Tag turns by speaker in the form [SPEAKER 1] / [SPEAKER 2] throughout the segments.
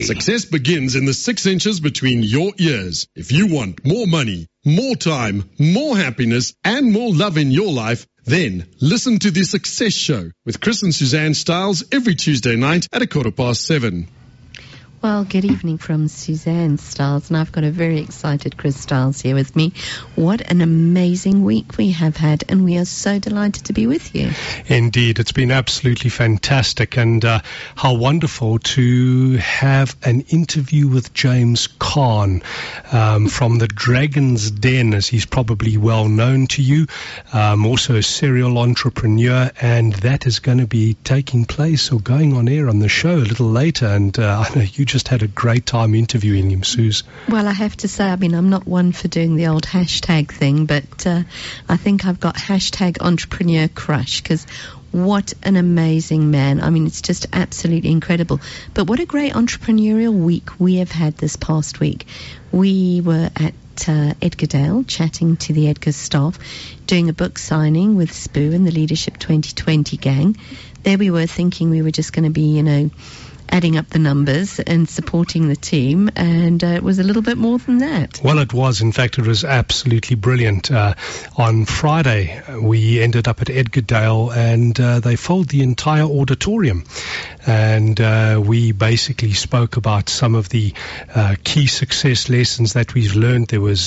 [SPEAKER 1] Success begins in the 6 inches between your ears. If you want more money, more time, more happiness, and more love in your life, then listen to The Success Show with Chris and Suzanne Stiles every Tuesday night at 7:15.
[SPEAKER 2] Well, good evening from Suzanne Stiles, and I've got a very excited Chris Stiles here with me. What an amazing week we have had, and we are so delighted to be with you.
[SPEAKER 3] Indeed, it's been absolutely fantastic, and how wonderful to have an interview with James Caan from the Dragon's Den, as he's probably well known to you, also a serial entrepreneur, and that is going to be taking place or going on air on the show a little later, and I know you just had a great time interviewing him, Suze.
[SPEAKER 2] Well, I have to say, I'm not one for doing the old hashtag thing, but I think I've got hashtag entrepreneur crush, because what an amazing man. It's just absolutely incredible. But what a great entrepreneurial week we have had this past week. We were at Edgardale chatting to the Edgar staff, doing a book signing with Spoo and the Leadership 2020 gang. There we were thinking we were just going to be, adding up the numbers and supporting the team, and it was a little bit more than that.
[SPEAKER 3] Well, it was. In fact, it was absolutely brilliant. On Friday, we ended up at Edgardale, and they filled the entire auditorium. And we basically spoke about some of the key success lessons that we've learned. There was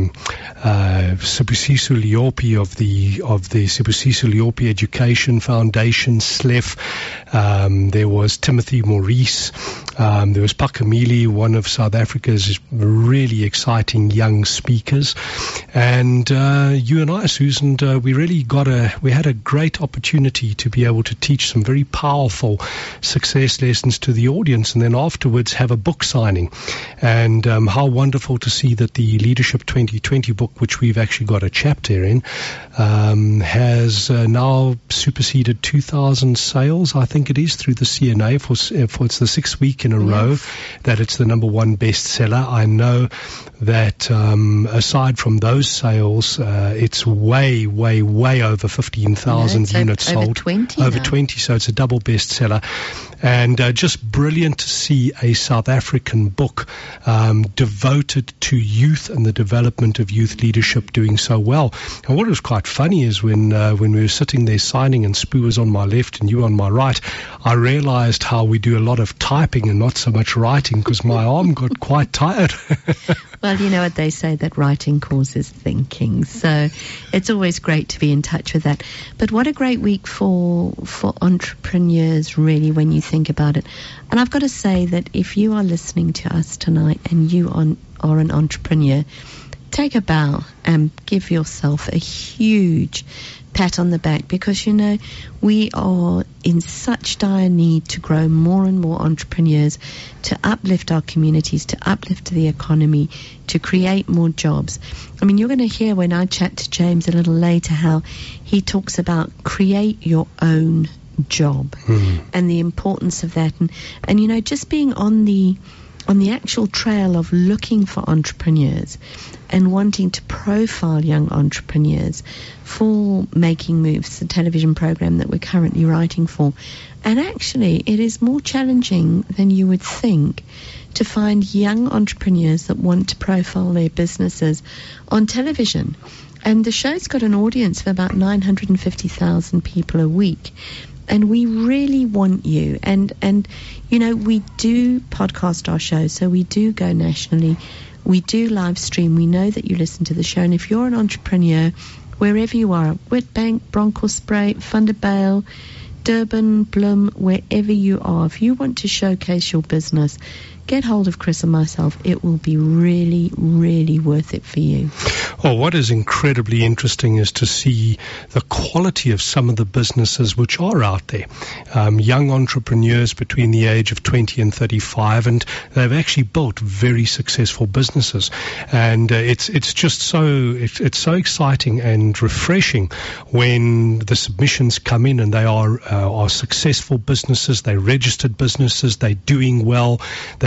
[SPEAKER 3] Sibusiso Leopi of the Sibusiso Leopi Education Foundation, SLEF. There was Timothy Maurice. There was Pakamili, one of South Africa's really exciting young speakers. And you and I, Susan, we had a great opportunity to be able to teach some very powerful success lessons to the audience, and then afterwards have a book signing. And how wonderful to see that the Leadership 2020 book, which we've actually got a chapter in, has now superseded 2,000 sales, I think it is, through the CNA for it's the 6th week in a row that it's the number one bestseller. I know that aside from those sales, it's way over 15,000 units sold. Over 20, so it's a double bestseller. And just brilliant to see a South African book devoted to youth and the development of youth leadership doing so well. And what was quite funny is when we were sitting there signing and Spoo was on my left and you on my right, I realized how we do a lot of typing and not so much writing, because my arm got quite tired.
[SPEAKER 2] Well, you know what they say, that writing causes thinking. So it's always great to be in touch with that. But what a great week for entrepreneurs, really, when you think about it. And I've got to say that if you are listening to us tonight and you are an entrepreneur, take a bow and give yourself a huge pat on the back, because we are in such dire need to grow more and more entrepreneurs, to uplift our communities, to uplift the economy, to create more jobs. You're going to hear when I chat to James a little later how he talks about create your own job and the importance of that, and just being on the actual trail of looking for entrepreneurs and wanting to profile young entrepreneurs for Making Moves, the television program that we're currently writing for. And actually, it is more challenging than you would think to find young entrepreneurs that want to profile their businesses on television. And the show's got an audience of about 950,000 people a week. And we really want you. And we do podcast our show, so we do go nationally. We do live stream. We know that you listen to the show. And if you're an entrepreneur, wherever you are, Witbank, Bronkhorstspruit, Vanderbijl, Durban, Bloem, wherever you are, if you want to showcase your business, get hold of Chris and myself. It will be really, really worth it for you.
[SPEAKER 3] Well, what is incredibly interesting is to see the quality of some of the businesses which are out there. Young entrepreneurs between the age of 20 and 35, and they've actually built very successful businesses. And it's just so exciting and refreshing when the submissions come in and they are successful businesses, they're registered businesses, they're doing well, they're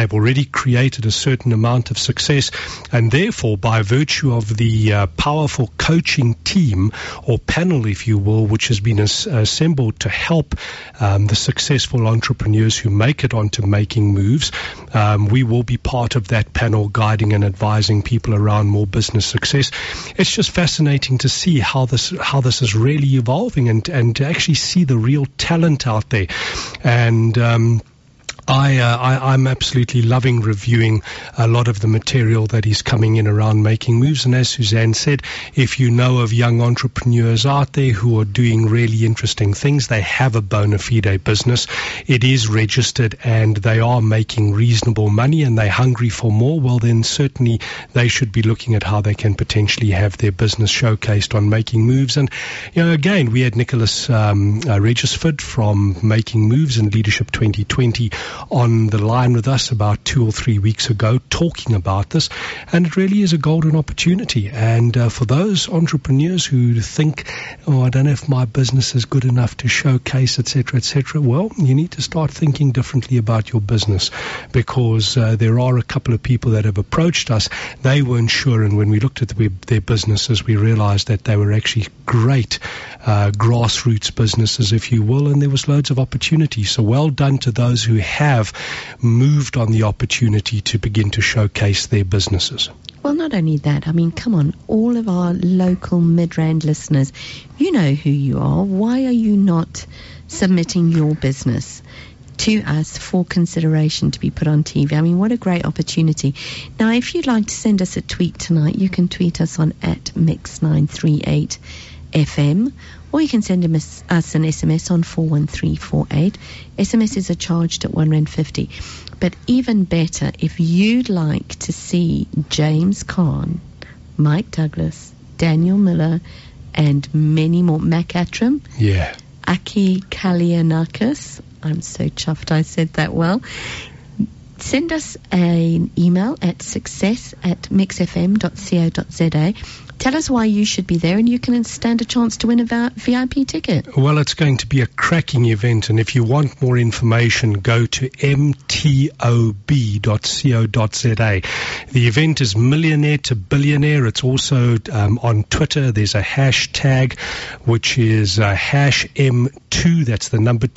[SPEAKER 3] they've already created a certain amount of success, and therefore, by virtue of the powerful coaching team or panel, if you will, which has been assembled to help the successful entrepreneurs who make it onto Making Moves, we will be part of that panel, guiding and advising people around more business success. It's just fascinating to see how this is really evolving, and to actually see the real talent out there. And I'm absolutely loving reviewing a lot of the material that is coming in around Making Moves. And as Suzanne said, if you know of young entrepreneurs out there who are doing really interesting things, they have a bona fide business, it is registered, and they are making reasonable money, and they're hungry for more, well, then certainly they should be looking at how they can potentially have their business showcased on Making Moves. And, again, we had Nicholas Regisford from Making Moves and Leadership 2020 on the line with us about 2 or 3 weeks ago, talking about this, and it really is a golden opportunity. And for those entrepreneurs who think, I don't know if my business is good enough to showcase, etc., well, you need to start thinking differently about your business, because there are a couple of people that have approached us. They weren't sure, and when we looked at their businesses, we realized that they were actually great grassroots businesses, if you will, and there was loads of opportunity. So well done to those who have moved on the opportunity to begin to showcase their businesses.
[SPEAKER 2] Well, not only that, I mean, come on, all of our local Midrand listeners, you know who you are. Why are you not submitting your business to us for consideration to be put on TV? I mean, what a great opportunity. Now, if you'd like to send us a tweet tonight, you can tweet us on @Mix938FM, or you can send us an SMS on 41348. SMSs are charged at R1.50. But even better, if you'd like to see James Caan, Mike Douglas, Daniel Miller, and many more, Mac Attram, Aki Kalianakis, I'm so chuffed I said that well, send us an email at success@mixfm.co.za. Tell us why you should be there, and you can stand a chance to win a VIP ticket.
[SPEAKER 3] Well, it's going to be a cracking event, and if you want more information, go to mtob.co.za. The event is Millionaire to Billionaire. It's also on Twitter. There's a hashtag, which is #M2, that's the number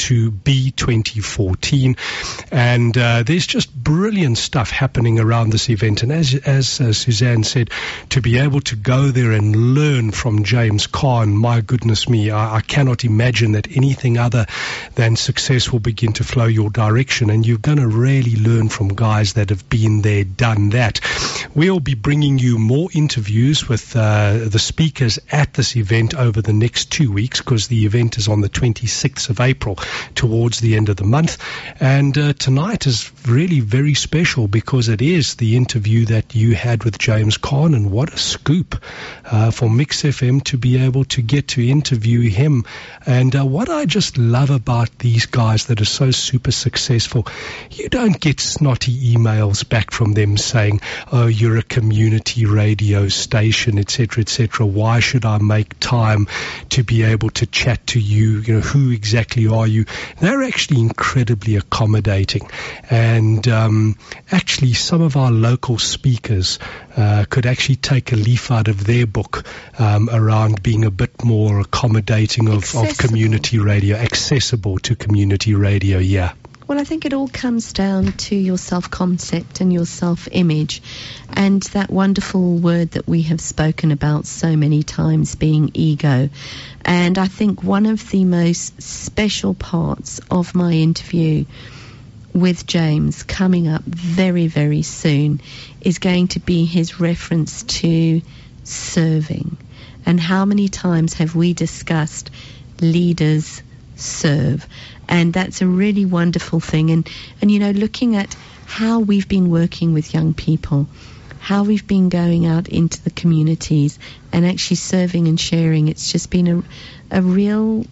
[SPEAKER 3] 2B2014. And there's just brilliant stuff happening around this event. And as Suzanne said, to be able to go there and learn from James Caan, my goodness me, I cannot imagine that anything other than success will begin to flow your direction, and you're going to really learn from guys that have been there, done that. We'll be bringing you more interviews with the speakers at this event over the next 2 weeks, because the event is on the 26th of April, towards the end of the month. And tonight is really very special, because it is the interview that you had with James Caan, and what a scoop for Mix FM to be able to get to interview him. And what I just love about these guys that are so super successful, you don't get snotty emails back from them saying, oh, you're a community radio station, etc., why should I make time to be able to chat to you, who exactly are you? They're actually incredibly accommodating, and actually some of our local speakers could actually take a leaf out of their book around being a bit more accommodating of community radio, accessible to community radio, yeah.
[SPEAKER 2] Well, I think it all comes down to your self-concept and your self-image, and that wonderful word that we have spoken about so many times being ego. And I think one of the most special parts of my interview with James, coming up very, very soon, is going to be his reference to serving. And how many times have we discussed leaders serve? And that's a really wonderful thing. And looking at how we've been working with young people, how we've been going out into the communities and actually serving and sharing, it's just been a real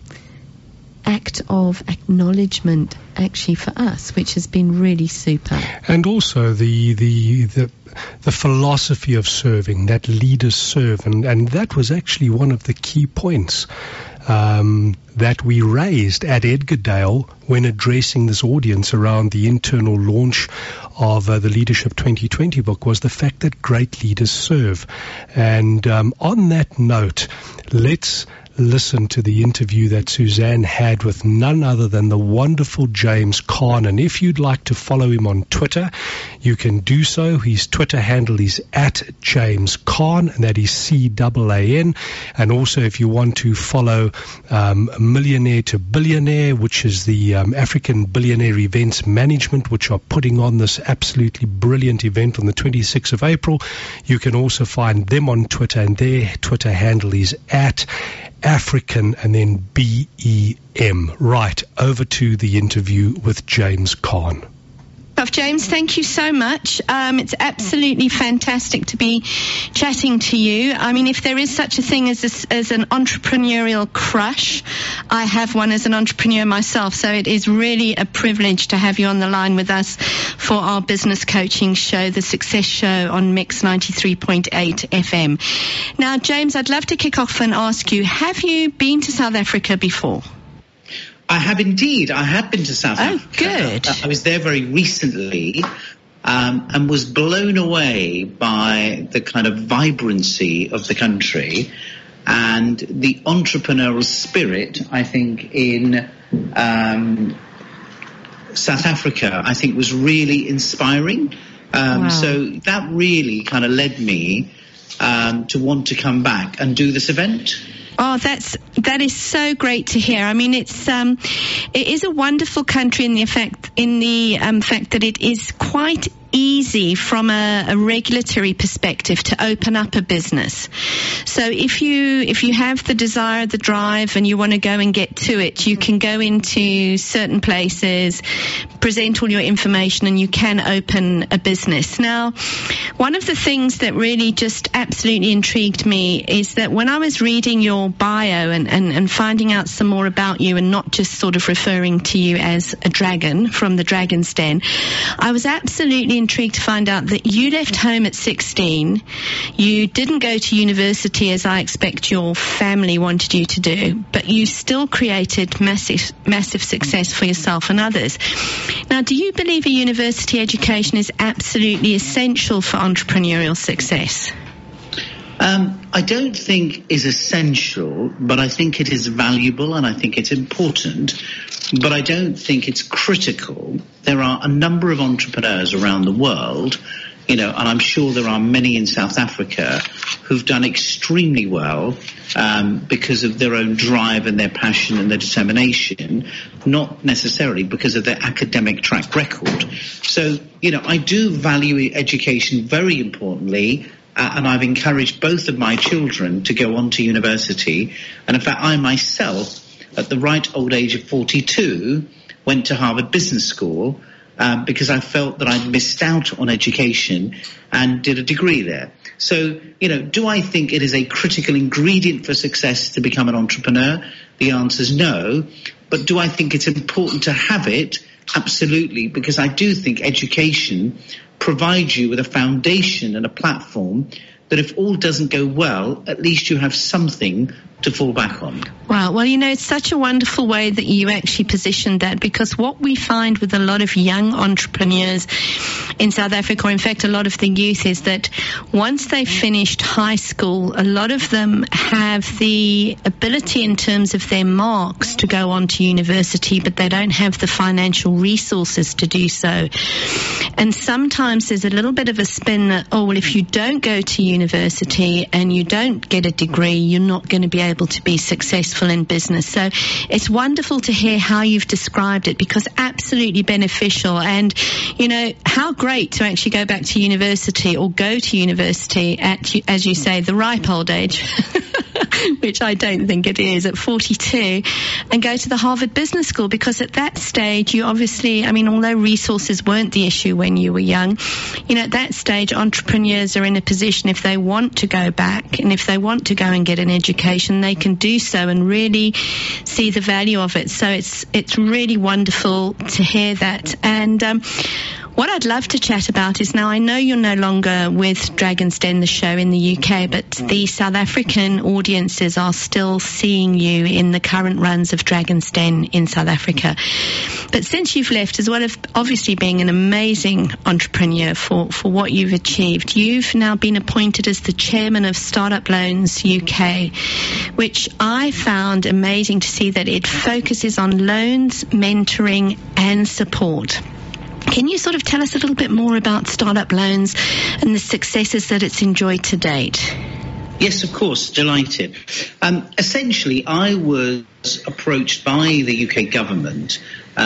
[SPEAKER 2] act of acknowledgement actually for us, which has been really super.
[SPEAKER 3] And also the philosophy of serving, that leaders serve, and that was actually one of the key points that we raised at Edgardale when addressing this audience around the internal launch of the Leadership 2020 book was the fact that great leaders serve. And on that note, let's listen to the interview that Suzanne had with none other than the wonderful James Caan. And if you'd like to follow him on Twitter, you can do so. His Twitter handle is @James Caan, and that is CAAN. And also, if you want to follow Millionaire to Billionaire, which is the African Billionaire Events Management, which are putting on this absolutely brilliant event on the 26th of April, you can also find them on Twitter, and their Twitter handle is @African and then BEM. Right, over to the interview with James Caan.
[SPEAKER 2] James, thank you so much. It's absolutely fantastic to be chatting to you. I mean, if there is such a thing as an entrepreneurial crush, I have one as an entrepreneur myself. So it is really a privilege to have you on the line with us for our business coaching show, The Success Show on Mix 93.8 FM. Now, James, I'd love to kick off and ask you, have you been to South Africa before?
[SPEAKER 4] I have indeed. I have been to South Africa.
[SPEAKER 2] Oh, good.
[SPEAKER 4] I was there very recently and was blown away by the kind of vibrancy of the country and the entrepreneurial spirit, I think, in South Africa, I think was really inspiring.
[SPEAKER 2] Wow.
[SPEAKER 4] So that really kind of led me to want to come back and do this event.
[SPEAKER 2] Oh, that is so great to hear. I mean, it is a wonderful country in the fact that it is quite easy from a regulatory perspective to open up a business. So if you have the desire, the drive, and you want to go and get to it, you can go into certain places, present all your information, and you can open a business. Now, one of the things that really just absolutely intrigued me is that when I was reading your bio and finding out some more about you, and not just sort of referring to you as a dragon from the Dragon's Den, I was absolutely intrigued to find out that you left home at 16. You didn't go to university as I expect your family wanted you to do, but you still created massive success for yourself and others. Now, do you believe a university education is absolutely essential for entrepreneurial success?
[SPEAKER 4] I don't think is essential, but I think it is valuable and I think it's important, but I don't think it's critical. There are a number of entrepreneurs around the world, and I'm sure there are many in South Africa who've done extremely well because of their own drive and their passion and their determination, not necessarily because of their academic track record. So, I do value education very importantly. And I've encouraged both of my children to go on to university. And in fact, I myself, at the ripe old age of 42, went to Harvard Business School because I felt that I'd missed out on education and did a degree there. So, do I think it is a critical ingredient for success to become an entrepreneur? The answer is no. But do I think it's important to have it? Absolutely, because I do think education provides you with a foundation and a platform that if all doesn't go well, at least you have something to fall back on.
[SPEAKER 2] Wow. Well, it's such a wonderful way that you actually positioned that, because what we find with a lot of young entrepreneurs in South Africa, or in fact a lot of the youth, is that once they've finished high school, a lot of them have the ability in terms of their marks to go on to university, but they don't have the financial resources to do so. And sometimes there's a little bit of a spin that, if you don't go to university and you don't get a degree, you're not going to be able to be successful in business. So it's wonderful to hear how you've described it, because absolutely beneficial. And, how great to actually go back to university, or go to university at, as you say, the ripe old age, which I don't think it is, at 42, and go to the Harvard Business School, because at that stage you obviously, although resources weren't the issue when you were young, at that stage entrepreneurs are in a position, if they want to go back and if they want to go and get an education, they can do so and really see the value of it. So it's really wonderful to hear that. And What I'd love to chat about is, now I know you're no longer with Dragon's Den, the show in the UK, but the South African audiences are still seeing you in the current runs of Dragon's Den in South Africa. But since you've left, as well as obviously being an amazing entrepreneur for what you've achieved, you've now been appointed as the chairman of Startup Loans UK, which I found amazing to see that it focuses on loans, mentoring and support. Can you sort of tell us a little bit more about Startup Loans and the successes that it's enjoyed to date?
[SPEAKER 4] Yes, of course, delighted. Essentially, I was approached by the UK government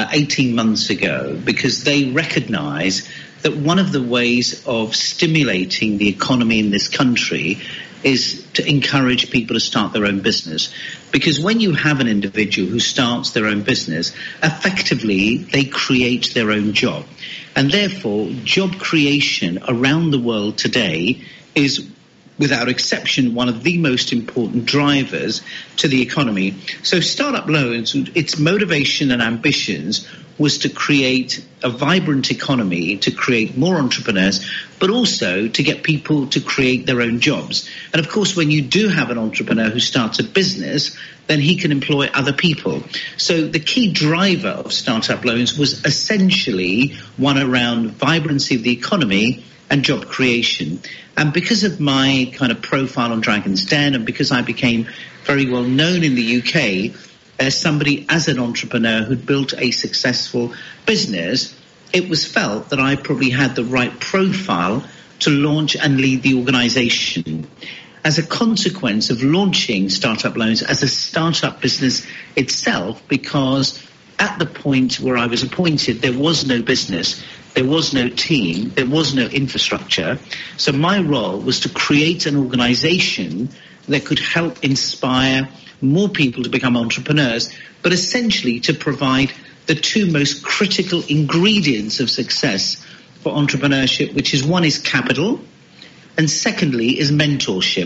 [SPEAKER 4] 18 months ago because they recognise that one of the ways of stimulating the economy in this country is to encourage people to start their own business. Because when you have an individual who starts their own business, effectively they create their own job. And therefore, job creation around the world today is, without exception, one of the most important drivers to the economy. So Startup Loans, its motivation and ambitions was to create a vibrant economy, to create more entrepreneurs, but also to get people to create their own jobs. And of course, when you do have an entrepreneur who starts a business, then he can employ other people. So the key driver of Startup Loans was essentially one around vibrancy of the economy and job creation. And because of my kind of profile on Dragon's Den, and because I became very well known in the UK as somebody, as an entrepreneur who'd built a successful business, it was felt that I probably had the right profile to launch and lead the organisation. As a consequence of launching Startup Loans as a startup business itself, because at the point where I was appointed, there was no business, there was no team, there was no infrastructure. So my role was to create an organisation that could help inspire more people to become entrepreneurs, but essentially to provide the two most critical ingredients of success for entrepreneurship, which is, one is capital, and secondly is mentorship.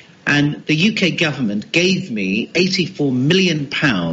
[SPEAKER 4] And the UK government gave me £84 million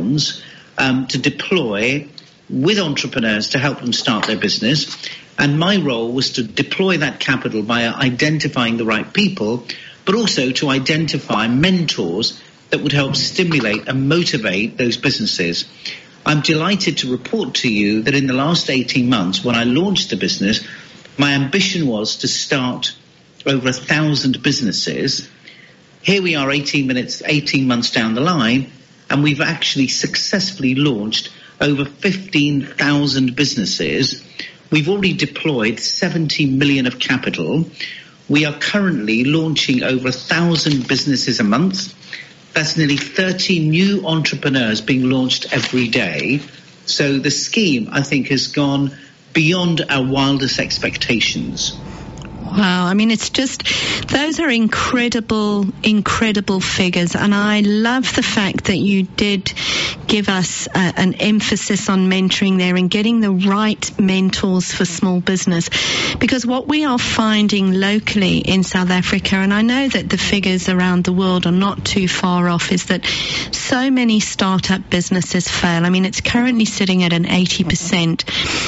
[SPEAKER 4] to deploy with entrepreneurs to help them start their business. And my role was to deploy that capital by identifying the right people, but also to identify mentors that would help stimulate and motivate those businesses. I'm delighted to report to you that in the last 18 months, when I launched the business, my ambition was to start over 1,000 businesses. Here we are 18 months down the line, and we've actually successfully launched over 15,000 businesses. We've already deployed 70 million of capital. We are currently launching over 1,000 businesses a month. That's nearly 30 new entrepreneurs being launched every day. So the scheme, I think, has gone beyond our wildest expectations.
[SPEAKER 2] Wow, I mean, it's just, those are incredible, incredible figures. And I love the fact that you did give us an emphasis on mentoring there and getting the right mentors for small business. Because what we are finding locally in South Africa, and I know that the figures around the world are not too far off, is that so many startup businesses fail. I mean, it's currently sitting at an 80%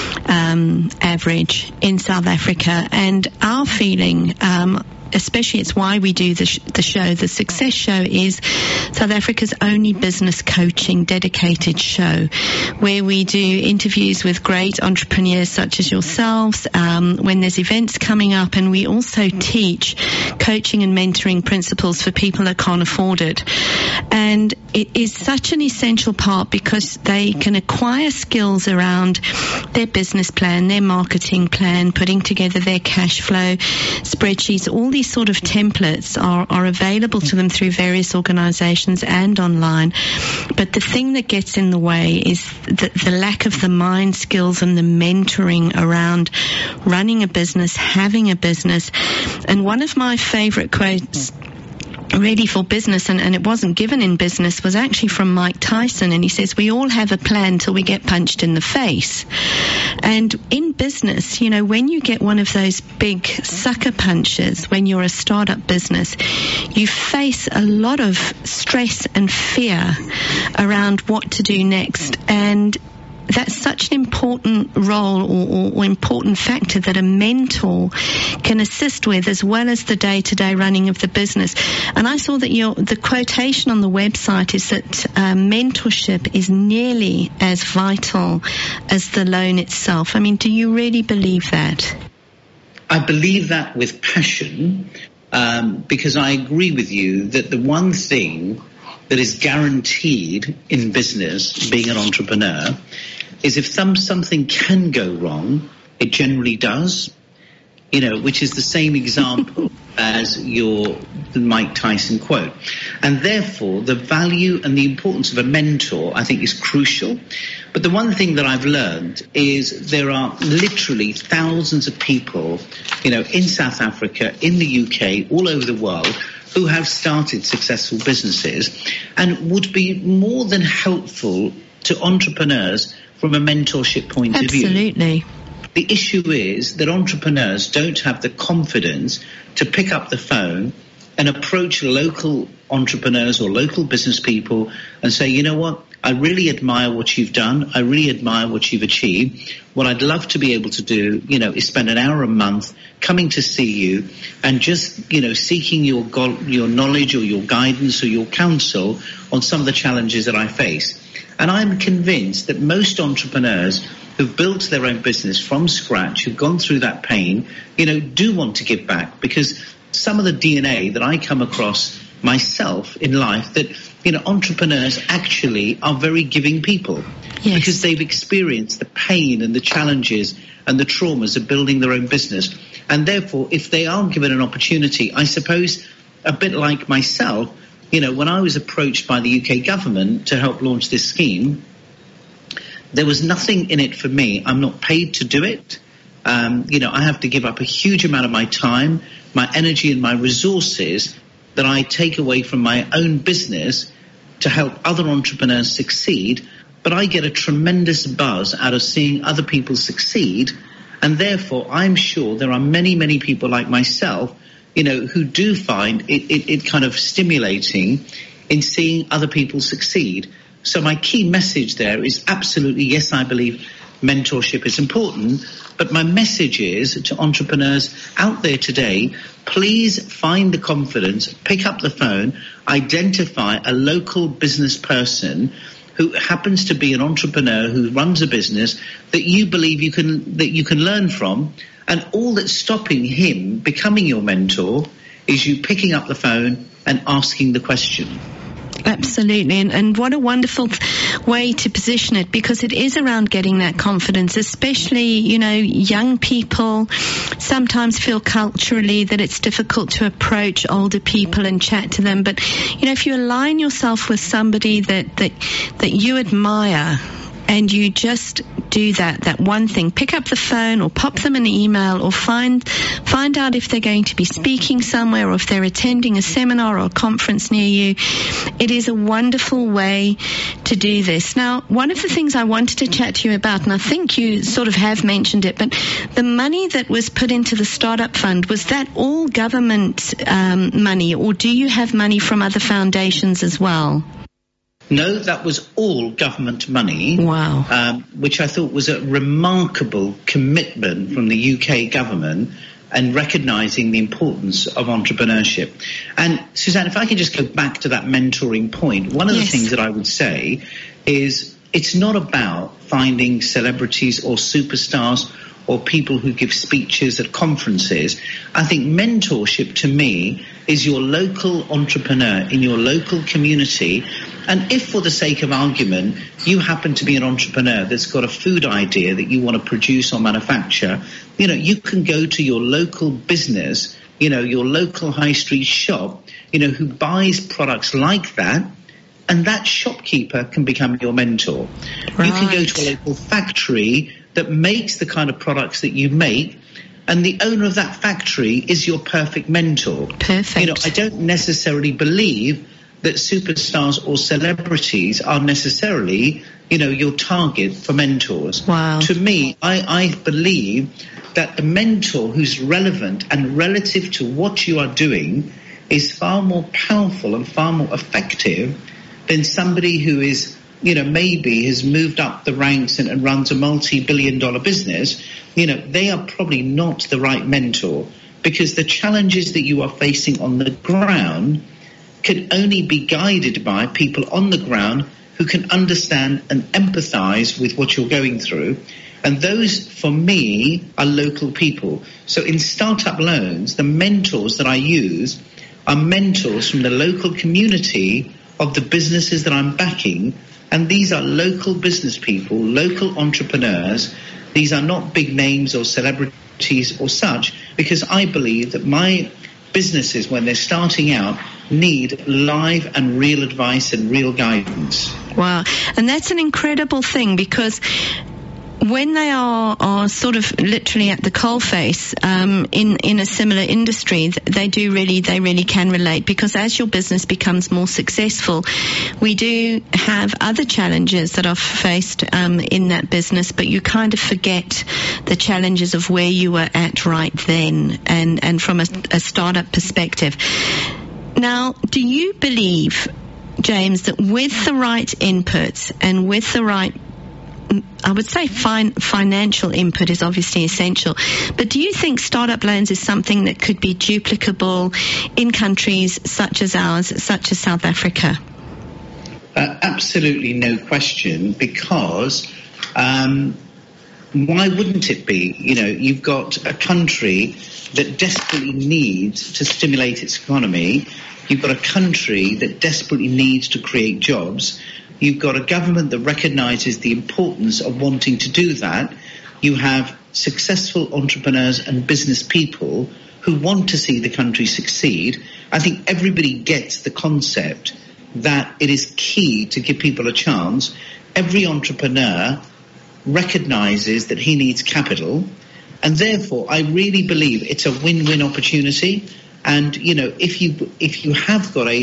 [SPEAKER 2] average in South Africa. And our feeling, especially it's why we do the show, the Success Show, is South Africa's only business coaching dedicated show, where we do interviews with great entrepreneurs such as yourselves when there's events coming up, and we also teach coaching and mentoring principles for people that can't afford it. And it is such an essential part because they can acquire skills around their business plan, their marketing plan, putting together their cash flow spreadsheets. All these sort of templates are available to them through various organizations and online. But the thing that gets in the way is the lack of the mind skills and the mentoring around running a business, having a business. And one of my favorite quotes really for business, and it wasn't given in business, was actually from Mike Tyson, and he says, we all have a plan till we get punched in the face. And in business, you know, when you get one of those big sucker punches, when you're a startup business, you face a lot of stress and fear around what to do next. And that's such an important role or important factor that a mentor can assist with, as well as the day-to-day running of the business. And I saw that the quotation on the website is that mentorship is nearly as vital as the loan itself. I mean, do you really believe that?
[SPEAKER 4] I believe that with passion, because I agree with you that the one thing that is guaranteed in business, being an entrepreneur, is if something can go wrong, it generally does, which is the same example as the Mike Tyson quote. And therefore, the value and the importance of a mentor, I think, is crucial. But the one thing that I've learned is there are literally thousands of people, in South Africa, in the UK, all over the world, who have started successful businesses and would be more than helpful to entrepreneurs from a mentorship point of view.
[SPEAKER 2] Absolutely.
[SPEAKER 4] The issue is that entrepreneurs don't have the confidence to pick up the phone and approach local entrepreneurs or local business people and say, you know what, I really admire what you've done. I really admire what you've achieved. What I'd love to be able to do, is spend an hour a month coming to see you and just, seeking your knowledge or your guidance or your counsel on some of the challenges that I face. And I'm convinced that most entrepreneurs who've built their own business from scratch, who've gone through that pain, do want to give back, because some of the DNA that I come across myself in life, that, entrepreneurs actually are very giving people. Yes. Because they've experienced the pain and the challenges and the traumas of building their own business. And therefore, if they are given an opportunity, I suppose, a bit like myself, when I was approached by the UK government to help launch this scheme, there was nothing in it for me. I'm not paid to do it. I have to give up a huge amount of my time, my energy and my resources that I take away from my own business to help other entrepreneurs succeed. But I get a tremendous buzz out of seeing other people succeed. And therefore, I'm sure there are many, many people like myself, who do find it kind of stimulating in seeing other people succeed. So my key message there is absolutely, yes, I believe mentorship is important, but my message is to entrepreneurs out there today, please find the confidence, pick up the phone, identify a local business person who happens to be an entrepreneur who runs a business that you believe you can learn from, and all that's stopping him becoming your mentor is you picking up the phone and asking the question.
[SPEAKER 2] Absolutely. And what a wonderful way to position it, because it is around getting that confidence, especially, young people sometimes feel culturally that it's difficult to approach older people and chat to them. But, if you align yourself with somebody that you admire, and you just do that one thing, pick up the phone or pop them an email or find out if they're going to be speaking somewhere or if they're attending a seminar or a conference near you. It is a wonderful way to do this. Now, one of the things I wanted to chat to you about, and I think you sort of have mentioned it, but the money that was put into the Startup Fund, was that all government money, or do you have money from other foundations as well?
[SPEAKER 4] No, that was all government money.
[SPEAKER 2] Wow.
[SPEAKER 4] Which I thought was a remarkable commitment from the UK government and recognising the importance of entrepreneurship. And Suzanne, if I can just go back to that mentoring point, one of the things that I would say is it's not about finding celebrities or superstars or people who give speeches at conferences. I think mentorship to me is your local entrepreneur in your local community. And if for the sake of argument, you happen to be an entrepreneur that's got a food idea that you want to produce or manufacture, you can go to your local business, your local high street shop, who buys products like that. And that shopkeeper can become your mentor. Right. You can go to a local factory that makes the kind of products that you make, and the owner of that factory is your perfect mentor.
[SPEAKER 2] Perfect.
[SPEAKER 4] I don't necessarily believe that superstars or celebrities are necessarily, your target for mentors.
[SPEAKER 2] Wow.
[SPEAKER 4] To me, I believe that a mentor who's relevant and relative to what you are doing is far more powerful and far more effective than somebody who is maybe has moved up the ranks and runs a multi-billion-dollar business, they are probably not the right mentor, because the challenges that you are facing on the ground can only be guided by people on the ground who can understand and empathize with what you're going through. And those, for me, are local people. So in Startup Loans, the mentors that I use are mentors from the local community of the businesses that I'm backing. And these are local business people, local entrepreneurs. These are not big names or celebrities or such, because I believe that my businesses, when they're starting out, need live and real advice and real guidance.
[SPEAKER 2] Wow. And that's an incredible thing, because when they are sort of literally at the coalface in a similar industry, they really can relate, because as your business becomes more successful, we do have other challenges that are faced in that business, but you kind of forget the challenges of where you were at right then, and from a startup perspective. Now, do you believe, James, that with the right inputs and with the right, I would say financial input is obviously essential, but do you think Startup Loans is something that could be duplicable in countries such as ours, such as South Africa?
[SPEAKER 4] Absolutely no question, because why wouldn't it be? You've got a country that desperately needs to stimulate its economy. You've got a country that desperately needs to create jobs. You've got a government that recognises the importance of wanting to do that. You have successful entrepreneurs and business people who want to see the country succeed. I think everybody gets the concept that it is key to give people a chance. Every entrepreneur recognises that he needs capital, and therefore I really believe it's a win-win opportunity. And, if you have got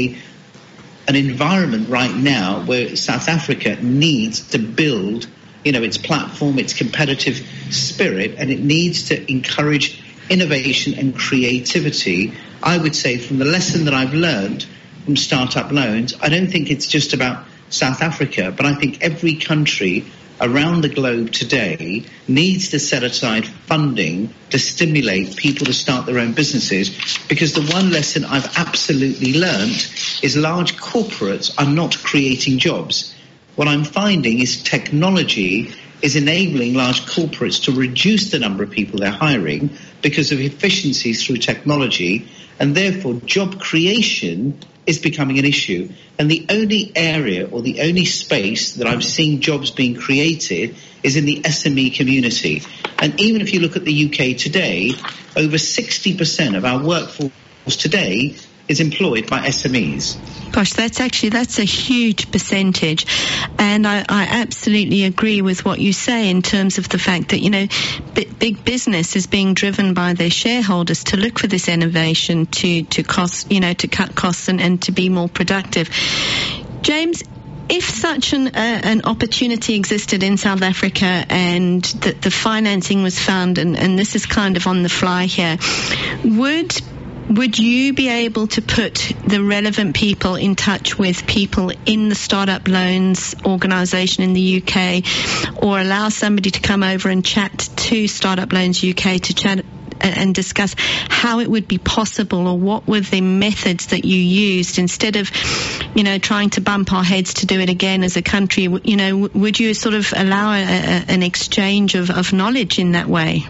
[SPEAKER 4] an environment right now where South Africa needs to build, its platform, its competitive spirit, and it needs to encourage innovation and creativity, I would say from the lesson that I've learned from Startup Loans, I don't think it's just about South Africa, but I think every country around the globe today needs to set aside funding to stimulate people to start their own businesses, because the one lesson I've absolutely learned is large corporates are not creating jobs. What I'm finding is technology is enabling large corporates to reduce the number of people they're hiring because of efficiencies through technology, and therefore job creation is becoming an issue. And the only area or the only space that I'm seeing jobs being created is in the SME community. And even if you look at the UK today, over 60% of our workforce today is employed by SMEs.
[SPEAKER 2] Gosh, that's a huge percentage. And I absolutely agree with what you say in terms of the fact that, big business is being driven by their shareholders to look for this innovation to cost, to cut costs and to be more productive. James, if such an opportunity existed in South Africa and the financing was found, and this is kind of on the fly here, would you be able to put the relevant people in touch with people in the Startup Loans organisation in the UK, or allow somebody to come over and chat to Startup Loans UK to chat and discuss how it would be possible, or what were the methods that you used instead of, trying to bump our heads to do it again as a country? Would you sort of allow an exchange of knowledge in that way?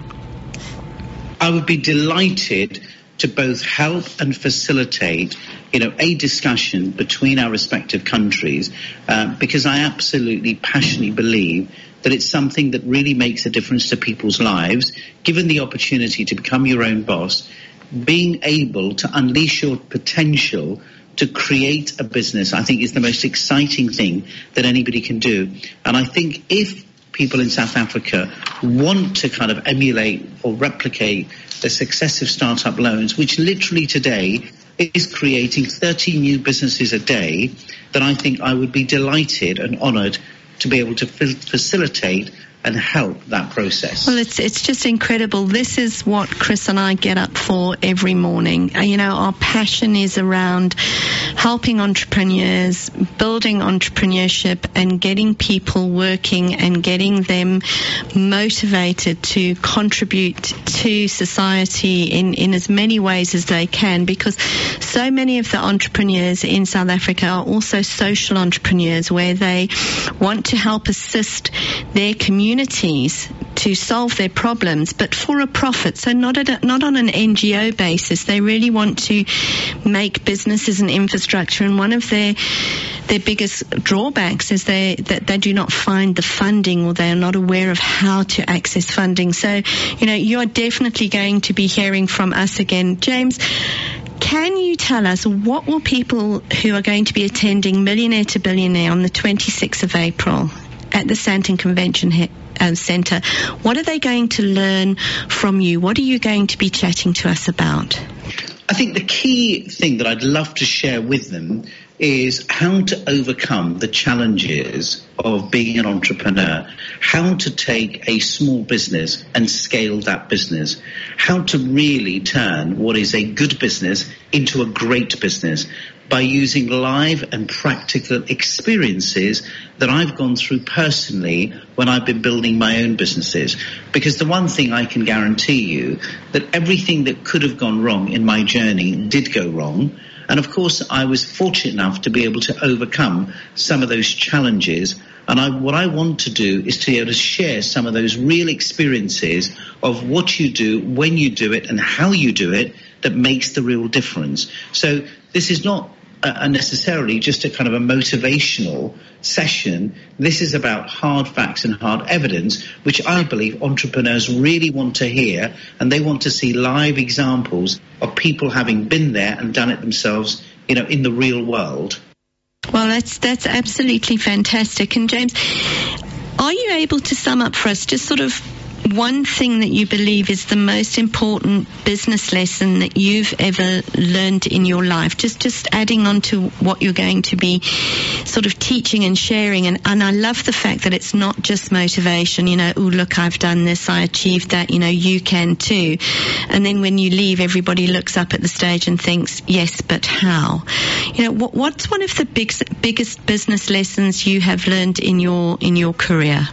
[SPEAKER 4] I would be delighted to both help and facilitate, a discussion between our respective countries, because I absolutely passionately believe that it's something that really makes a difference to people's lives. Given the opportunity to become your own boss, being able to unleash your potential to create a business, I think is the most exciting thing that anybody can do. And I think if people in South Africa want to kind of emulate or replicate the success of Startup Loans, which literally today is creating 30 new businesses a day, then I think I would be delighted and honoured to be able to facilitate and help that process.
[SPEAKER 2] Well, it's just incredible. This is what Chris and I get up for every morning. Our passion is around helping entrepreneurs, building entrepreneurship, and getting people working and getting them motivated to contribute to society in as many ways as they can, because so many of the entrepreneurs in South Africa are also social entrepreneurs, where they want to help assist their communities to solve their problems, but for a profit. So not on an NGO basis. They really want to make businesses and infrastructure, and one of their biggest drawbacks is that they do not find the funding, or they are not aware of how to access funding. So, you are definitely going to be hearing from us again. James, can you tell us what will people who are going to be attending Millionaire to Billionaire on the 26th of April at the Sandton Convention Centre, what are they going to learn from you? What are you going to be chatting to us about?
[SPEAKER 4] I think the key thing that I'd love to share with them is how to overcome the challenges of being an entrepreneur, how to take a small business and scale that business, how to really turn what is a good business into a great business by using live and practical experiences that I've gone through personally when I've been building my own businesses. Because the one thing I can guarantee you, that everything that could have gone wrong in my journey did go wrong. And of course, I was fortunate enough to be able to overcome some of those challenges. And what I want to do is to be able to share some of those real experiences of what you do, when you do it, and how you do it, that makes the real difference. So this is not necessarily just a kind of a motivational session. This is about hard facts and hard evidence, which I believe entrepreneurs really want to hear, and they want to see live examples of people having been there and done it themselves, in the real world.
[SPEAKER 2] Well, that's absolutely fantastic. And James, are you able to sum up for us just sort of one thing that you believe is the most important business lesson that you've ever learned in your life? Just adding on to what you're going to be sort of teaching and sharing. And I love the fact that it's not just motivation, oh, look, I've done this, I achieved that, you can too. And then when you leave, everybody looks up at the stage and thinks, yes, but how? What's one of the biggest business lessons you have learned in your career?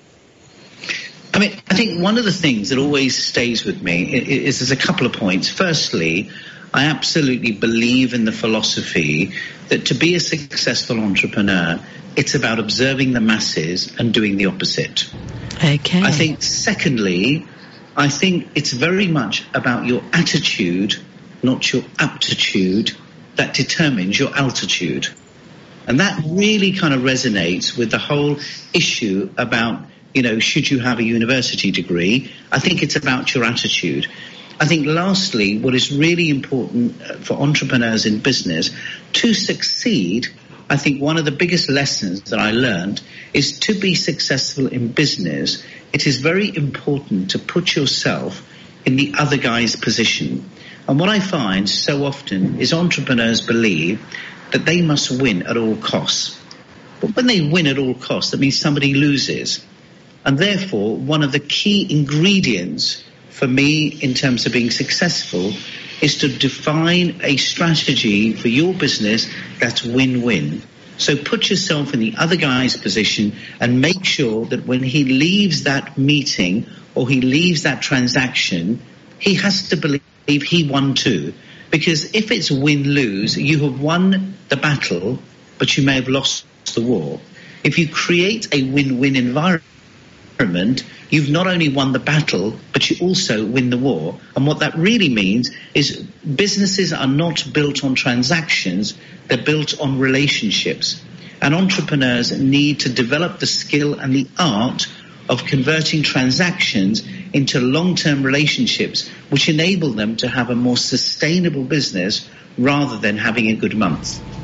[SPEAKER 4] I think one of the things that always stays with me is there's a couple of points. Firstly, I absolutely believe in the philosophy that to be a successful entrepreneur, it's about observing the masses and doing the opposite.
[SPEAKER 2] Okay.
[SPEAKER 4] I think secondly, it's very much about your attitude, not your aptitude, that determines your altitude. And that really kind of resonates with the whole issue about should you have a university degree? I think it's about your attitude. I think lastly, what is really important for entrepreneurs in business to succeed, I think one of the biggest lessons that I learned is to be successful in business, it is very important to put yourself in the other guy's position. And what I find so often is entrepreneurs believe that they must win at all costs. But when they win at all costs, that means somebody loses. And therefore, one of the key ingredients for me in terms of being successful is to define a strategy for your business that's win-win. So put yourself in the other guy's position and make sure that when he leaves that meeting or he leaves that transaction, he has to believe he won too. Because if it's win-lose, you have won the battle, but you may have lost the war. If you create a win-win environment, you've not only won the battle, but you also win the war. And what that really means is businesses are not built on transactions, they're built on relationships. And entrepreneurs need to develop the skill and the art of converting transactions into long-term relationships, which enable them to have a more sustainable business rather than having a good month.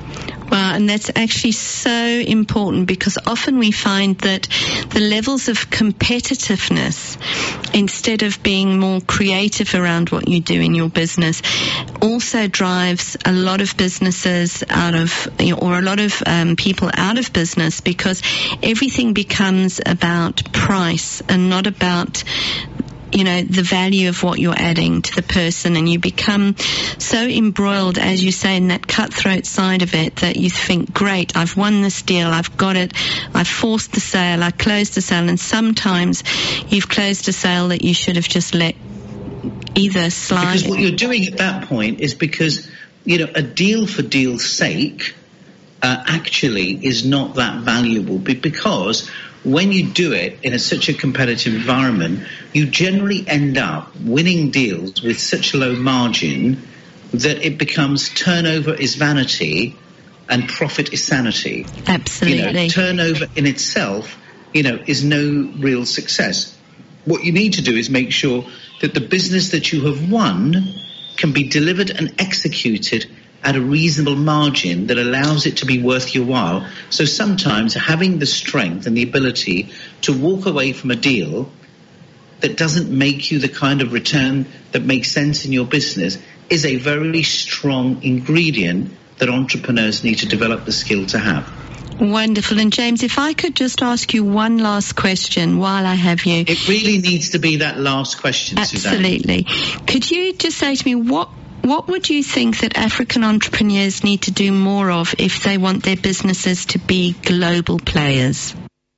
[SPEAKER 2] Wow, and that's actually so important, because often we find that the levels of competitiveness, instead of being more creative around what you do in your business, also drives a lot of businesses out of, or a lot of people out of business, because everything becomes about price and not about the value of what you're adding to the person, and you become so embroiled, as you say, in that cutthroat side of it, that you think, great, I've won this deal, I've got it, I've forced the sale, I closed the sale, and sometimes you've closed a sale that you should have just let either slide.
[SPEAKER 4] Because what you're doing at that point is because, a deal for deal's sake actually is not that valuable, because when you do it in such a competitive environment, you generally end up winning deals with such a low margin that it becomes turnover is vanity and profit is sanity.
[SPEAKER 2] Absolutely.
[SPEAKER 4] Turnover in itself, is no real success. What you need to do is make sure that the business that you have won can be delivered and executed at a reasonable margin that allows it to be worth your while. So sometimes having the strength and the ability to walk away from a deal that doesn't make you the kind of return that makes sense in your business is a very strong ingredient that entrepreneurs need to develop the skill to have.
[SPEAKER 2] Wonderful. And James, if I could just ask you one last question while I have you.
[SPEAKER 4] It really needs to be that last question,
[SPEAKER 2] Absolutely.
[SPEAKER 4] Suzanne.
[SPEAKER 2] Could you just say to me, what would you think that African entrepreneurs need to do more of if they want their businesses to be global players?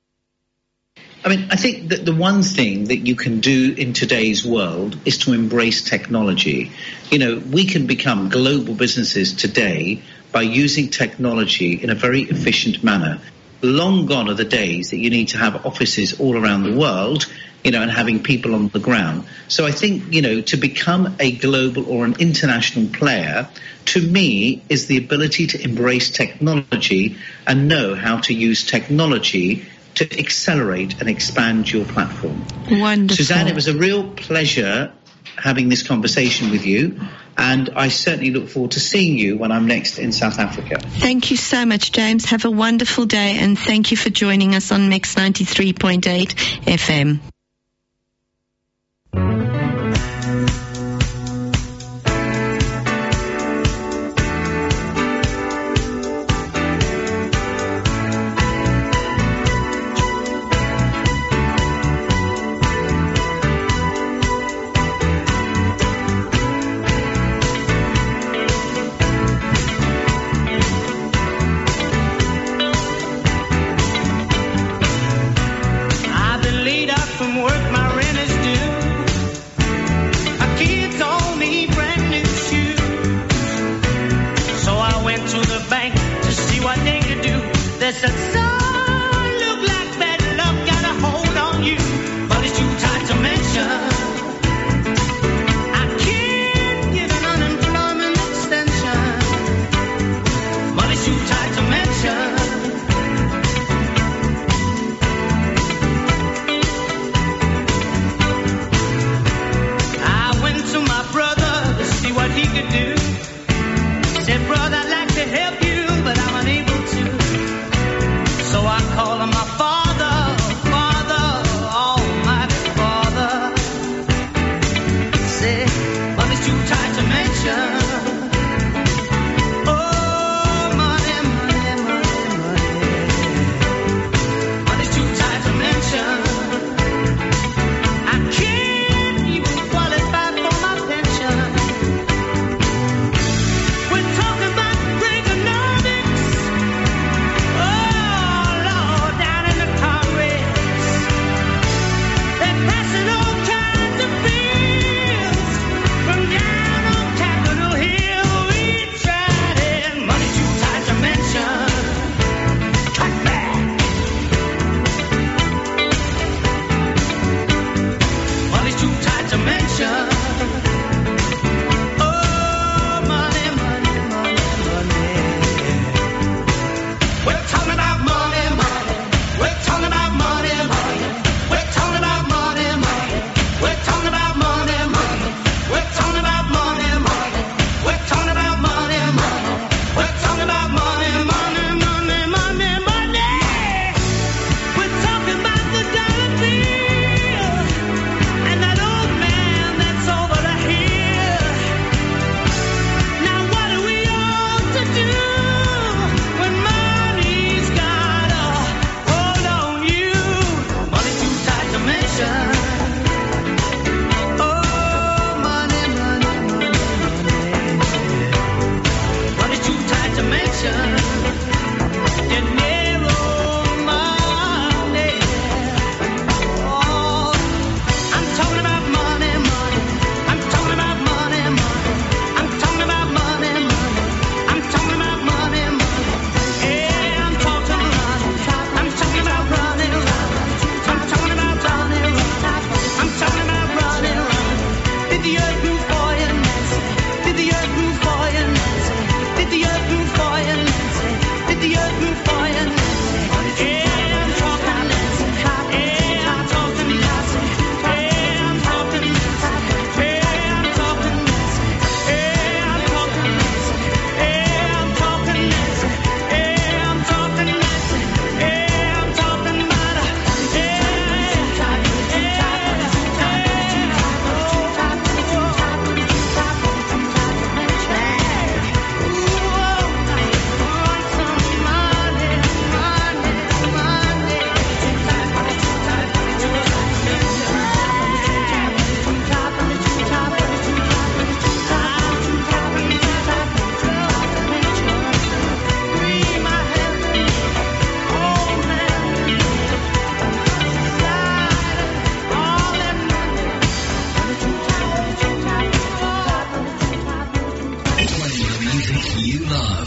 [SPEAKER 4] I think that the one thing that you can do in today's world is to embrace technology. We can become global businesses today by using technology in a very efficient manner. Long gone are the days that you need to have offices all around the world, and having people on the ground. So I think, to become a global or an international player, to me, is the ability to embrace technology and know how to use technology to accelerate and expand your platform.
[SPEAKER 2] Wonderful.
[SPEAKER 4] Suzanne, it was a real pleasure having this conversation with you, and I certainly look forward to seeing you when I'm next in South Africa.
[SPEAKER 2] Thank you so much, James. Have a wonderful day, and thank you for joining us on Mix 93.8 FM.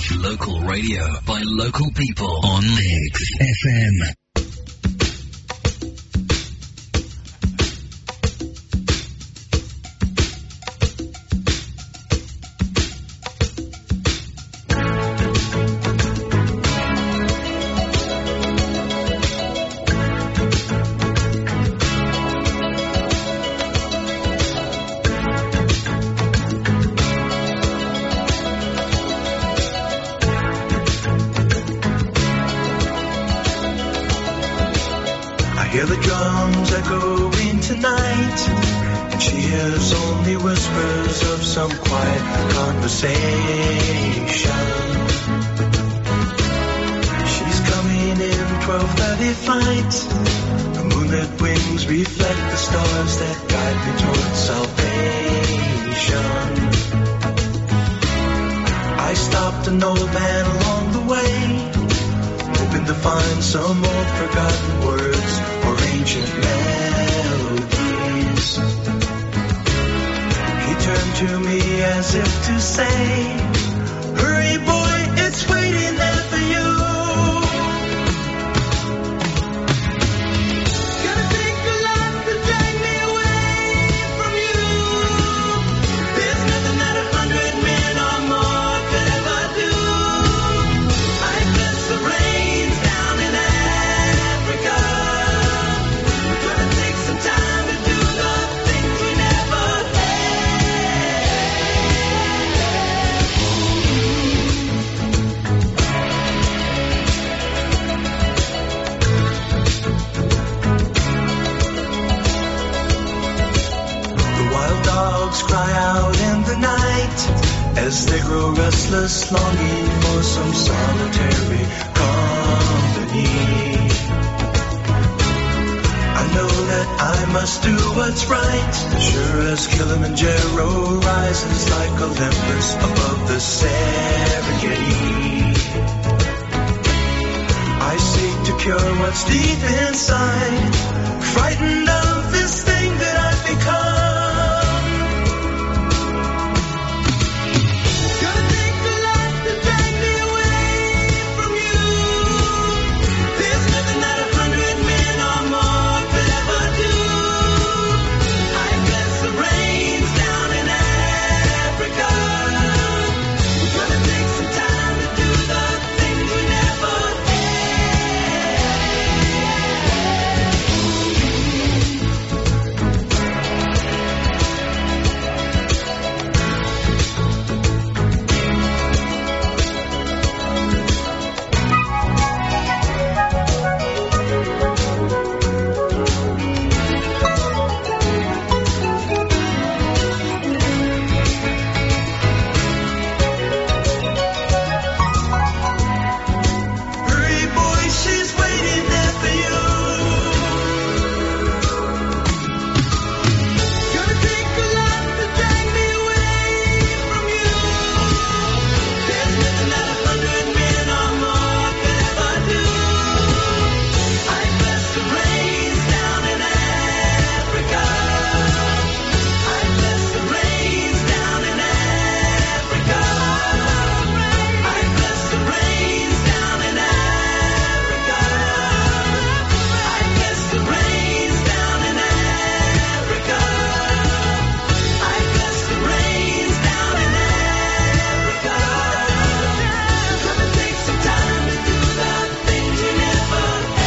[SPEAKER 5] Local radio by local people on Mix FM.
[SPEAKER 6] Hear the drums echoing tonight, and she hears only whispers of some quiet conversation. She's coming in 12:30 flight. The moonlit wings reflect the stars that guide me towards salvation. I stopped an old man along the way, hoping to find some old forgotten words or ancient melodies. He turned to me as if to say, hurry boy, it's waiting there for you. Gonna take a lot to drag me away from you. There's nothing that 100 men or more could ever do. I guess the rain's down in Africa. We're gonna take some time to do the things we never The wild dogs cry out in the night as they grow restless, longing for some solitary company. I know that I must do what's right, sure as Kilimanjaro rises like Olympus above the Serengeti. I seek to cure what's deep inside, frightened of this thing that I've become. Gonna take a lot to drag me away from you. There's nothing that 100 men or more could ever do. I guess the rain's down in Africa. We're gonna take some time to do the things we never Hurry, boy, she's waiting there for you. Gonna take a lot to drag me away from you. There's nothing that 100 men or more could ever do. I guess the rain's down in Africa. I guess the rain's down in Africa. I guess the rain's down in Africa. I guess the rain's down in Africa. I guess the rain's down in Africa. Gonna take some time to do the things we never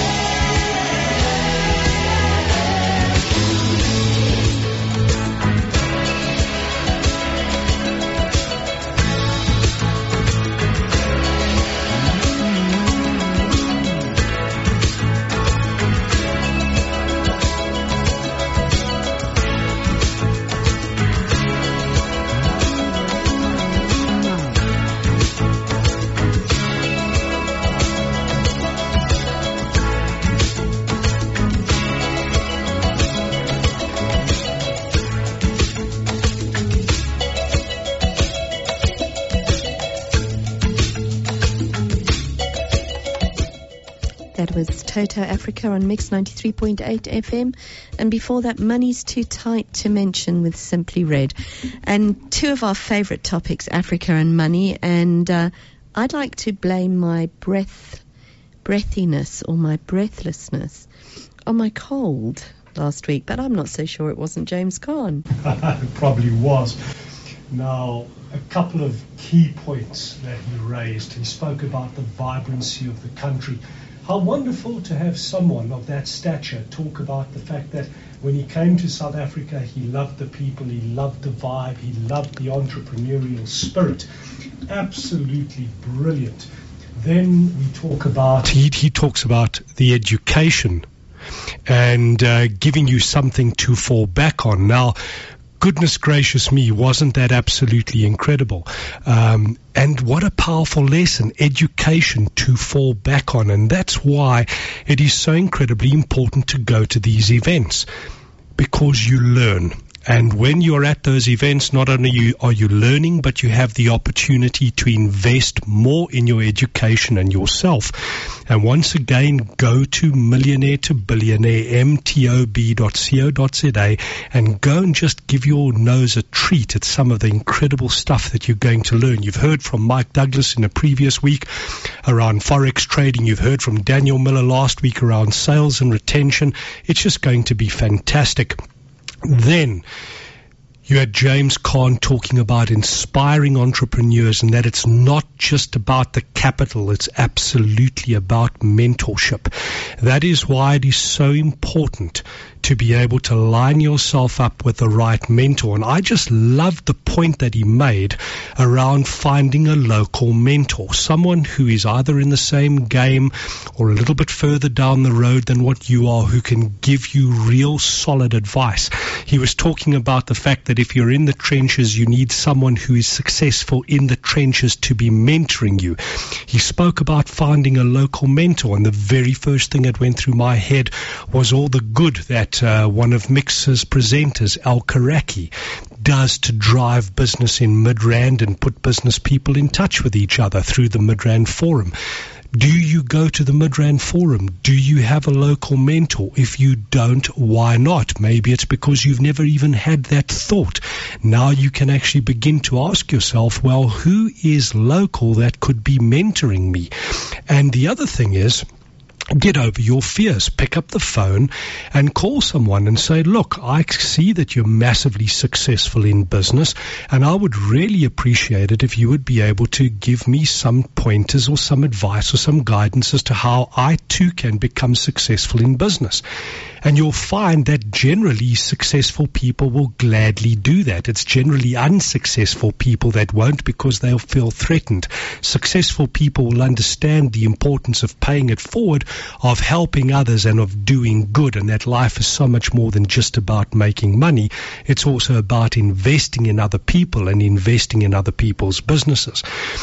[SPEAKER 2] That was Toto Africa on Mix 93.8 FM. And before that, Money's Too Tight to Mention with Simply Red. And two of our favorite topics, Africa and money. And I'd like to blame my breathiness or my breathlessness on my cold last week, but I'm not so sure it wasn't James Caan.
[SPEAKER 3] It probably was. Now, a couple of key points that he raised. He spoke about the vibrancy of the country. How wonderful to have someone of that stature talk about the fact that when he came to South Africa, he loved the people, he loved the vibe, he loved the entrepreneurial spirit. Absolutely brilliant. Then we talk about, he talks about the education and giving you something to fall back on. Now, goodness gracious me, wasn't that absolutely incredible? And what a powerful lesson, education to fall back on. And that's why it is so incredibly important to go to these events, because you learn. And when you're at those events, not only are you learning, but you have the opportunity to invest more in your education and yourself. And once again, go to Millionaire to Billionaire, mtob.co.za, and go and just give your nose a treat at some of the incredible stuff that you're going to learn. You've heard from Mike Douglas in a previous week around Forex trading. You've heard from Daniel Miller last week around sales and retention. It's just going to be fantastic. Then you had James Caan talking about inspiring entrepreneurs and that it's not just about the capital, it's absolutely about mentorship. That is why it is so important to be able to line yourself up with the right mentor. And I just love the point that he made around finding a local mentor, someone who is either in the same game or a little bit further down the road than what you are, who can give you real solid advice. He was talking about the fact that if you're in the trenches, you need someone who is successful in the trenches to be mentoring you. He spoke about finding a local mentor, and the very first thing that went through my head was all the good that one of Mix's presenters, Al Karaki, does to drive business in Midrand and put business people in touch with each other through the Midrand Forum. Do you go to the Midrand Forum? Do you have a local mentor? If you don't, why not? Maybe it's because you've never even had that thought. Now you can actually begin to ask yourself, well, who is local that could be mentoring me? And the other thing is, get over your fears. Pick up the phone and call someone and say, look, I see that you're massively successful in business, and I would really appreciate it if you would be able to give me some pointers or some advice or some guidance as to how I too can become successful in business. And you'll find that generally successful people will gladly do that. It's generally unsuccessful people that won't, because they'll feel threatened. Successful people will understand the importance of paying it forward, of helping others, and of doing good, and that life is so much more than just about making money. It's also about investing in other people and investing in other people's businesses.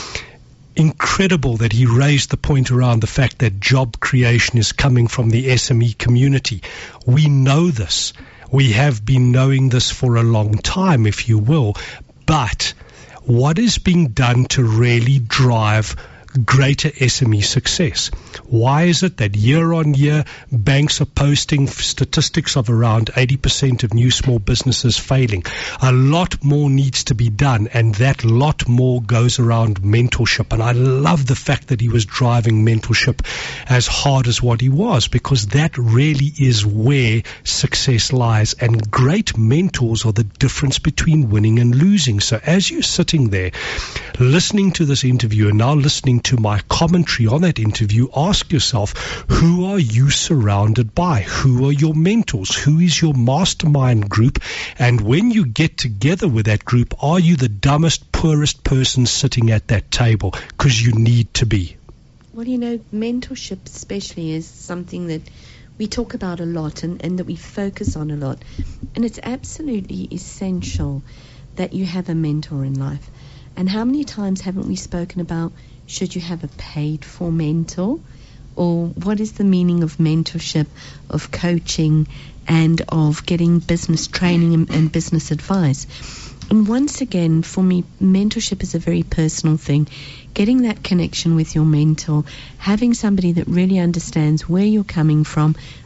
[SPEAKER 3] Incredible that he raised the point around the fact that job creation is coming from the SME community. We know this. We have been knowing this for a long time, if you will. But what is being done to really drive greater SME success? Why is it that year on year banks are posting statistics of around 80% of new small businesses failing? A lot more needs to be done, and that lot more goes around mentorship. And I love the fact that he was driving mentorship as hard as what he was, because that really is where success lies. And great mentors are the difference between winning and losing. So as you're sitting there listening to this interview and now listening to my commentary on that interview, ask yourself, who are you surrounded by? Who are your mentors? Who is your mastermind group? And when you get together with that group, are you the dumbest, poorest person sitting at that table? Because you need to be.
[SPEAKER 2] Well, you know, mentorship especially is something that we talk about a lot and that we focus on a lot. And it's absolutely essential that you have a mentor in life. And how many times haven't we spoken about, should you have a paid-for mentor? Or what is the meaning of mentorship, of coaching, and of getting business training and business advice? And once again, for me, mentorship is a very personal thing. Getting that connection with your mentor, having somebody that really understands where you're coming from,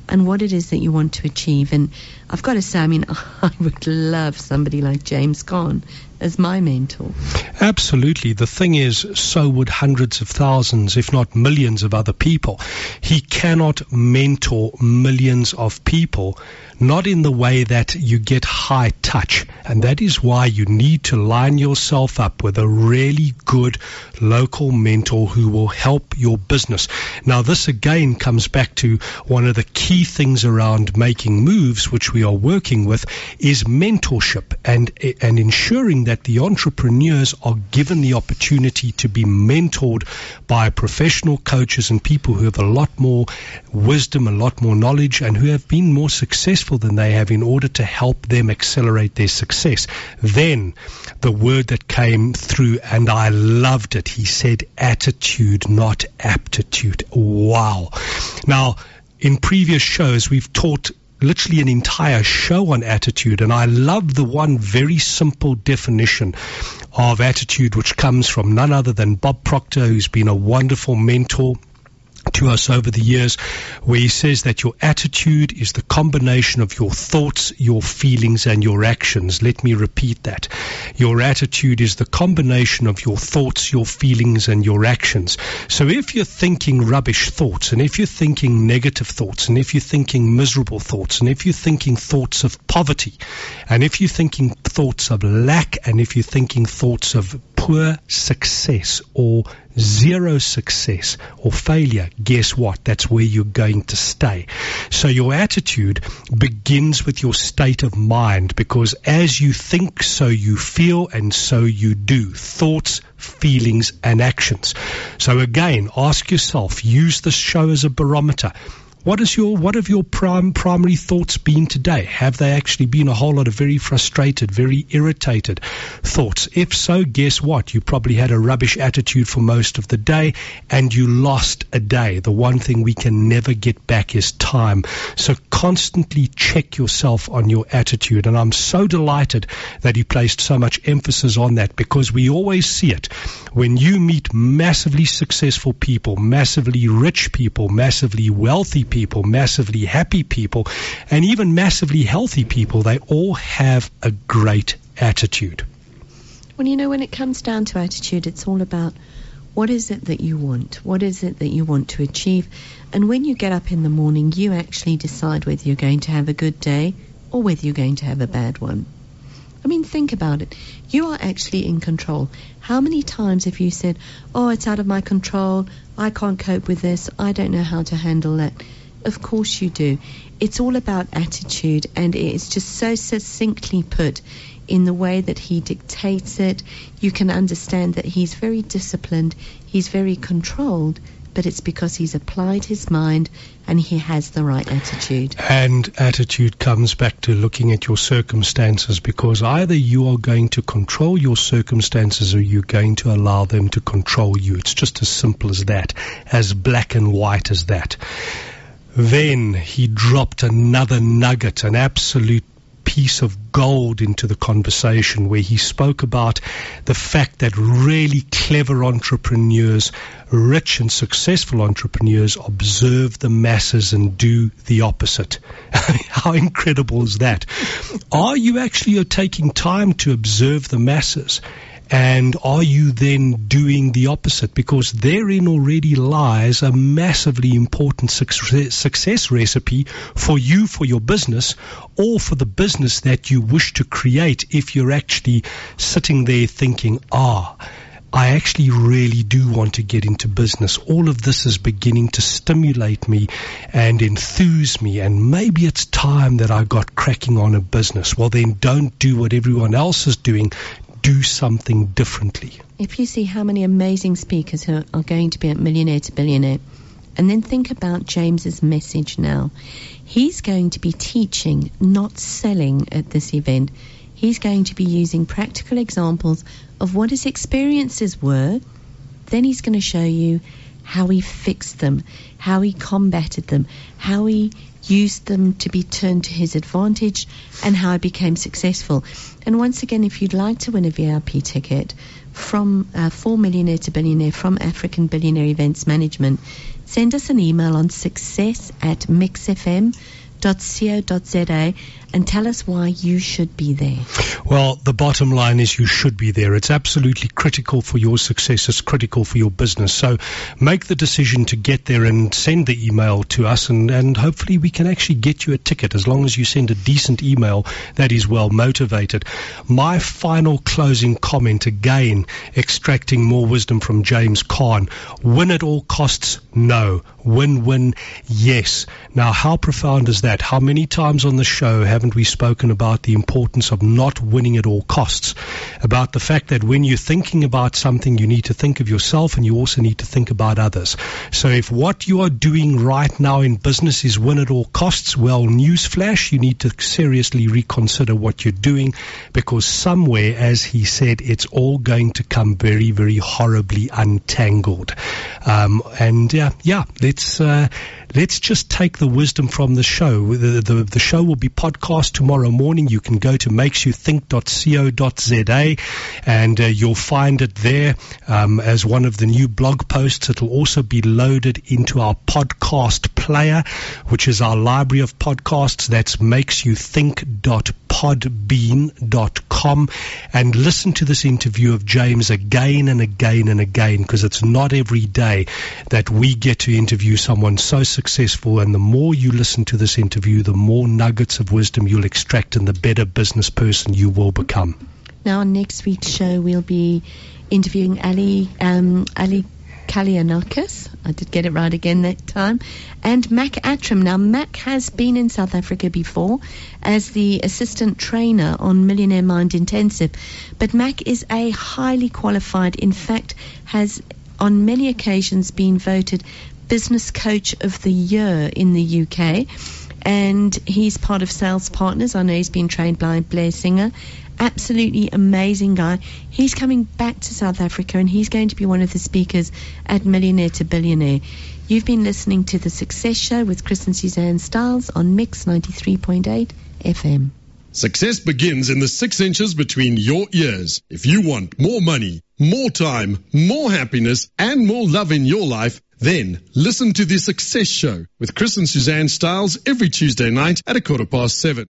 [SPEAKER 2] and what it is that you want to achieve. And I've got to say, I mean, I would love somebody like James Caan as my mentor.
[SPEAKER 3] Absolutely. The thing is, so would hundreds of thousands, if not millions of other people. He cannot mentor millions of people, not in the way that you get high touch. And that is why you need to line yourself up with a really good local mentor who will help your business. Now, this again comes back to one of the key things around making moves, which we are working with, is mentorship and ensuring that the entrepreneurs are given the opportunity to be mentored by professional coaches and people who have a lot more wisdom, a lot more knowledge, and who have been more successful than they have in order to help them accelerate their success. Then the word that came through, and I loved it, he said attitude, not aptitude. Wow. Now, in previous shows, we've taught literally an entire show on attitude, and I love the one very simple definition of attitude, which comes from none other than Bob Proctor, who's been a wonderful mentor to us over the years, where he says that your attitude is the combination of your thoughts, your feelings, and your actions. Let me repeat that. Your attitude is the combination of your thoughts, your feelings, and your actions. So if you're thinking rubbish thoughts, and if you're thinking negative thoughts, and if you're thinking miserable thoughts, and if you're thinking thoughts of poverty, and if you're thinking thoughts of lack, and if you're thinking thoughts of poor success or zero success or failure, guess what? That's where you're going to stay. So your attitude begins with your state of mind, because as you think, so you feel, and so you do. Thoughts, feelings, and actions. So again, ask yourself, use this show as a barometer. What have your primary thoughts been today? Have they actually been a whole lot of very frustrated, very irritated thoughts? If so, guess what? You probably had a rubbish attitude for most of the day, and you lost a day. The one thing we can never get back is time. So constantly check yourself on your attitude. And I'm so delighted that he placed so much emphasis on that, because we always see it. When you meet massively successful people, massively rich people, massively wealthy people, massively happy people, and even massively healthy people, they all have a great attitude.
[SPEAKER 2] Well, you know, when it comes down to attitude, it's all about what is it that you want? What is it that you want to achieve? And when you get up in the morning, you actually decide whether you're going to have a good day or whether you're going to have a bad one. I mean, think about it. You are actually in control. How many times have you said, oh, it's out of my control, I can't cope with this, I don't know how to handle that? Of course you do. It's all about attitude, and it's just so succinctly put in the way that he dictates it. You can understand that he's very disciplined, he's very controlled, but it's because he's applied his mind and he has the right attitude.
[SPEAKER 3] And attitude comes back to looking at your circumstances, because either you are going to control your circumstances or you're going to allow them to control you. It's just as simple as that, as black and white as that. Then he dropped another nugget, an absolute piece of gold into the conversation, where he spoke about the fact that really clever entrepreneurs, rich and successful entrepreneurs, observe the masses and do the opposite. How incredible is that? Are you actually taking time to observe the masses? And are you then doing the opposite? Because therein already lies a massively important success recipe for you, for your business, or for the business that you wish to create, if you're actually sitting there thinking, I actually really do want to get into business. All of this is beginning to stimulate me and enthuse me, and maybe it's time that I got cracking on a business. Well, then don't do what everyone else is doing. Do something differently.
[SPEAKER 2] If you see how many amazing speakers who are going to be at Millionaire to Billionaire, and then think about James's message now. He's going to be teaching, not selling at this event. He's going to be using practical examples of what his experiences were. Then he's going to show you how he fixed them, how he combated them, how he used them to be turned to his advantage, and how he became successful. And once again, if you'd like to win a VIP ticket from For Millionaire to Billionaire from African Billionaire Events Management, send us an email on success@mixfm.co.za and tell us why you should be there.
[SPEAKER 3] Well, the bottom line is you should be there. It's absolutely critical for your success. It's critical for your business. So make the decision to get there and send the email to us, and hopefully we can actually get you a ticket as long as you send a decent email that is well motivated. My final closing comment, again, extracting more wisdom from James Caan. Win at all costs? No. Win-win? Yes. Now, how profound is that? How many times on the show haven't we spoken about the importance of not winning at all costs? About the fact that when you're thinking about something, you need to think of yourself and you also need to think about others. So if what you are doing right now in business is win at all costs, well, newsflash, you need to seriously reconsider what you're doing, because somewhere, as he said, it's all going to come very, very horribly untangled. Let's just take the wisdom from the show. The show will be podcast tomorrow morning. You can go to makesyouthink.co.za and you'll find it there as one of the new blog posts. It'll also be loaded into our podcast player, which is our library of podcasts. That's makesyouthink.podbean.com, and listen to this interview of James again and again and again, because it's not every day that we get to interview someone so successful, and the more you listen to this interview, the more nuggets of wisdom you'll extract and the better business person you will become.
[SPEAKER 2] Now, on next week's show, we'll be interviewing Ali Kalianakis. I did get it right again that time. And Mac Attram. Now, Mac has been in South Africa before as the assistant trainer on Millionaire Mind Intensive. But Mac is a highly qualified, in fact, has on many occasions been voted Business Coach of the Year in the UK. And he's part of Sales Partners. I know he's been trained by Blair Singer. Absolutely amazing guy. He's coming back to South Africa and he's going to be one of the speakers at Millionaire to Billionaire. You've been listening to The Success Show with Chris and Suzanne Stiles on Mix 93.8 FM.
[SPEAKER 1] Success begins in the 6 inches between your ears. If you want more money, more time, more happiness, and more love in your life, then listen to The Success Show with Chris and Suzanne Stiles every Tuesday night at 7:15.